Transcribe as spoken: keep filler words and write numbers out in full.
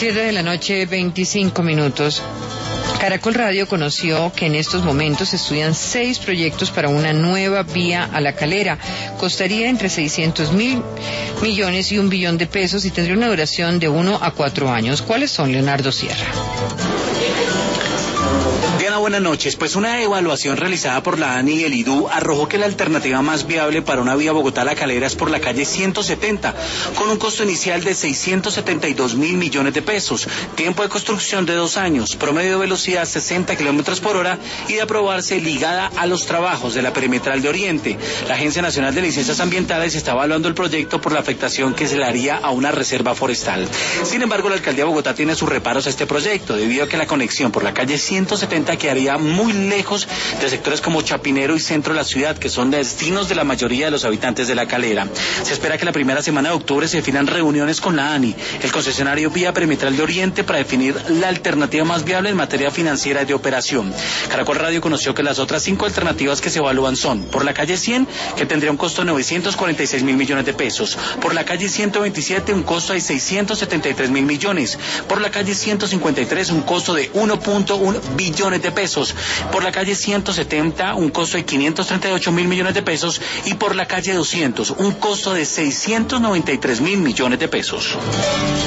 siete de la noche, veinticinco minutos. Caracol Radio conoció que en estos momentos se estudian seis proyectos para una nueva vía a La Calera. Costaría entre seiscientos mil millones y un billón de pesos y tendría una duración de uno a cuatro años. ¿Cuáles son, Leonardo Sierra? Diana, buenas noches. Pues una evaluación realizada por la ANI y el I D U arrojó que la alternativa más viable para una vía Bogotá-La Calera es por la calle ciento setenta, con un costo inicial de seiscientos setenta y dos mil millones de pesos, tiempo de construcción de dos años, promedio de velocidad sesenta kilómetros por hora y de aprobarse ligada a los trabajos de la perimetral de Oriente. La Agencia Nacional de Licencias Ambientales está evaluando el proyecto por la afectación que se le haría a una reserva forestal. Sin embargo, la Alcaldía de Bogotá tiene sus reparos a este proyecto, debido a que la conexión por la calle ciento setenta quedaría muy lejos de sectores como Chapinero y centro de la ciudad, que son destinos de la mayoría de los habitantes de La Calera. Se espera que la primera semana de octubre se definan reuniones con la ANI, el concesionario Vía Perimetral de Oriente, para definir la alternativa más viable en materia financiera y de operación. Caracol Radio conoció que las otras cinco alternativas que se evalúan son: por la calle cien, que tendría un costo de novecientos cuarenta y seis mil millones de pesos; por la calle ciento veintisiete, un costo de seiscientos setenta y tres mil millones; por la calle ciento cincuenta y tres, un costo de uno punto uno billones de pesos; por la calle ciento setenta, un costo de quinientos treinta y ocho mil millones de pesos; y por la calle doscientos, un costo de seiscientos noventa y tres mil millones de pesos.